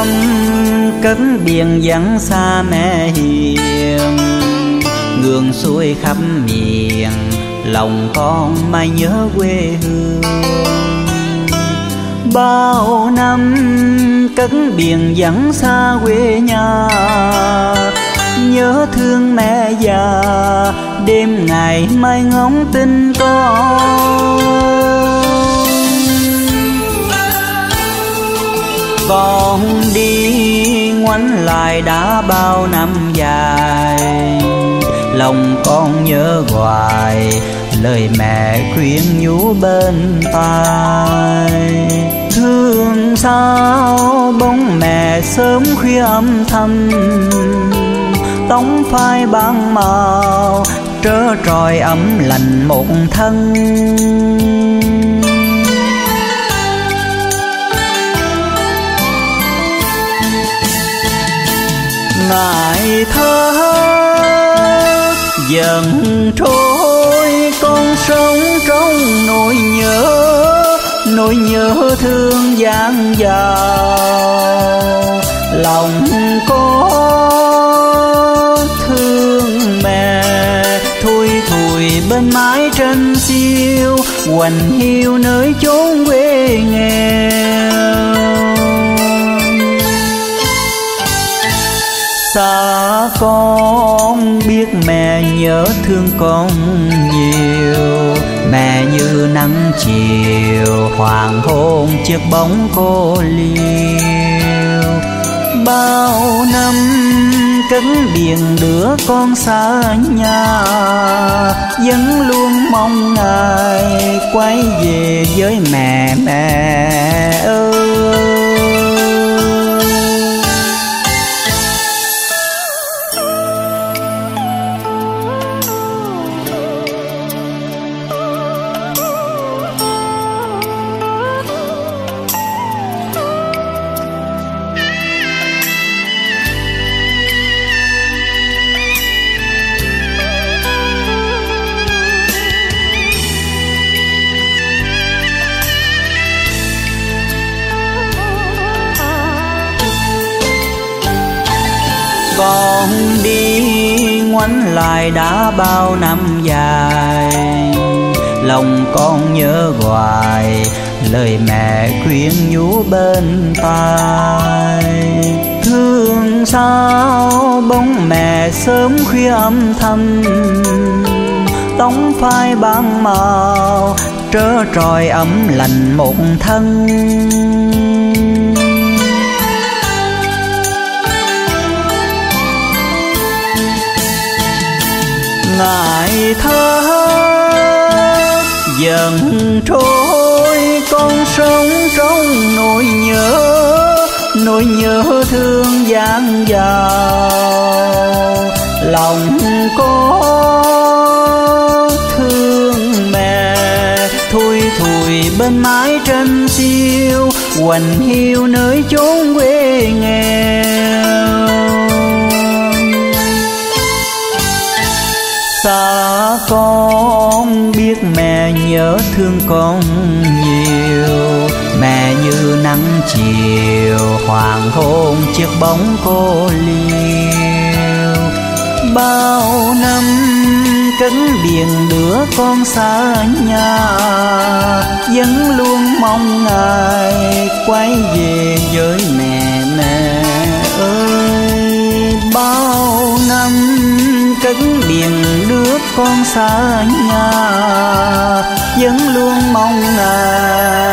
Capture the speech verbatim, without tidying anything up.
năm cất biển vắng xa mẹ hiền, ngược xuôi khắp miền lòng con mãi nhớ quê hương. Bao năm cất biển vắng xa quê nhà, nhớ thương mẹ già đêm ngày mai ngóng tin con. Con đi ngoảnh lại đã bao năm dài, lòng con nhớ hoài lời mẹ khuyên nhủ bên tai. Thương sao bóng mẹ sớm khuya âm thầm, tóc phai bạc màu trơ trọi ấm lạnh một thân. Ngày thơ dần trôi, con sống trong nỗi nhớ, nỗi nhớ thương dang dào. Lòng con thương mẹ thui thủi bên mái tranh xiêu, quạnh hiu nơi chốn quê nghèo. Xa con biết mẹ nhớ thương con nhiều, mẹ như nắng chiều hoàng hôn chiếc bóng cô liêu. Bao năm cất biển đứa con xa nhà, vẫn luôn mong ngày quay về với mẹ mẹ ơi. Con đi ngoảnh lại đã bao năm dài, lòng con nhớ hoài lời mẹ khuyên nhủ bên tai. Thương sao bóng mẹ sớm khuya âm thầm, tóc phai bạc màu trơ trọi ấm lạnh một thân. Ngày thơ dần trôi, con sống trong nỗi nhớ, nỗi nhớ thương dang dào. Lòng con thương mẹ thui thủi bên mái tranh xiêu, quạnh hiu nơi chốn quê nghèo. Xa con biết mẹ nhớ thương con nhiều, mẹ như nắng chiều hoàng hôn chiếc bóng cô liêu. Bao năm cất biển đứa con xa nhà, vẫn luôn mong ngày quay về với mẹ mẹ ơi. Bao năm cất biển đứa con xa nhà, vẫn luôn mong ngày